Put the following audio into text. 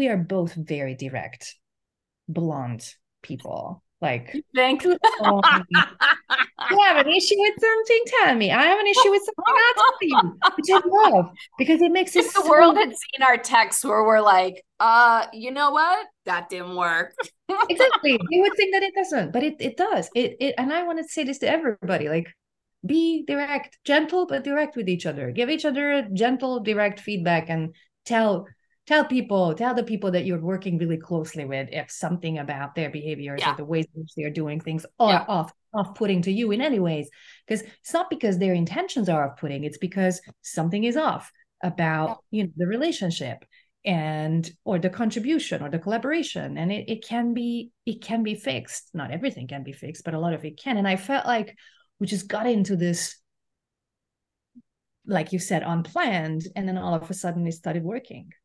we are both very direct, blunt people. Like, You think? to the point. You have an issue with something, tell me. I have an issue with something, I'll tell you, which I love because it makes it If the world so had seen our texts where we're like, you know what? That didn't work. exactly. You would think that it doesn't, but it does. And I want to say this to everybody, like be direct, gentle, but direct with each other. Give each other a gentle, direct feedback and tell tell the people that you're working really closely with if something about their behaviors or Yeah. the ways in which they are doing things Yeah. are off-putting to you in any ways. Because it's not because their intentions are off-putting, it's because something is off Yeah. about the relationship and or the contribution or the collaboration, and it can be fixed. Not everything can be fixed, but a lot of it can. And I felt like we just got into this, like you said, unplanned, and then all of a sudden it started working.